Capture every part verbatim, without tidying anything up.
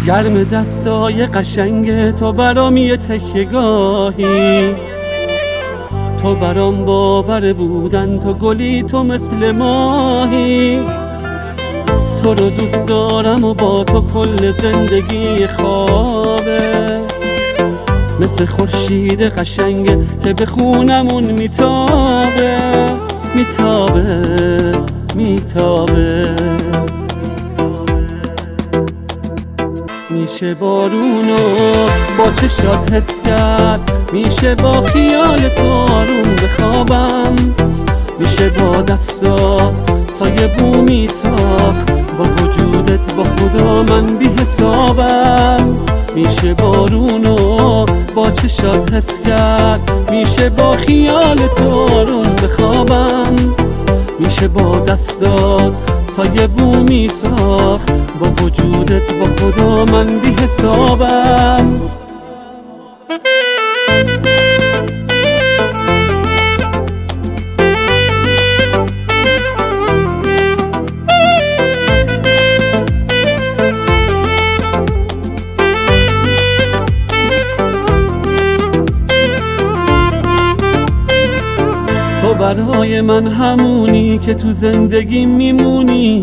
گرم دستای قشنگ تو برام یه تکیه‌گاهی، تو برام باور بودن، تو گلی تو مثل ماهی. تو رو دوست دارم و با تو کل زندگی خوابه، مثل خورشید قشنگه که به خونمون میتابه میتابه میتابه. میشه بارونو با چشات حس کرد، میشه با خیال تو آروم بخوابم، میشه با دستا سایه بومی ساخت، با وجودت با خدا من بی حسابم. میشه بارونو با چشات حس کرد، میشه با خیال تو آروم بخوابم، میشه با دستات سایه بومی ساخت، با وجودت با خدا من بی حسابم. تو برای من همونی که تو زندگی میمونی،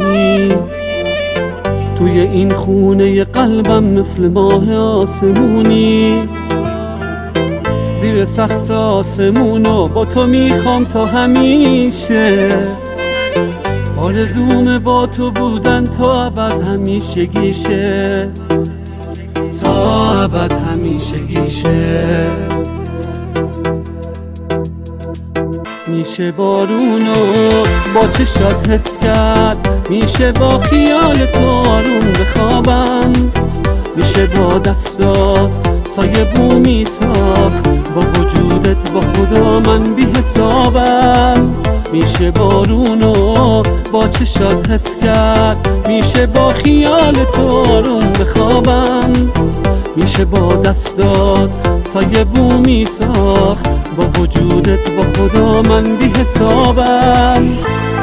توی این خونه قلبم مثل ماه آسمونی. زیر سقف آسمونو با تو میخوام تا همیشه، آرزوم با تو بودن تا ابد همیشگیشه، تا ابد همیشگیشه. میشه بارونو با چشات حس کرد، میشه با خیال تو آروم بخوابم، میشه با دستات سایه بومی ساخت، با وجودت با خدا من بی حسابم. میشه بارونو با چشات حس کرد، میشه با خیال تو آروم بخوابم، میشه با دستات سایه بومی ساخت، با وجودت با خدا من بی حسابم.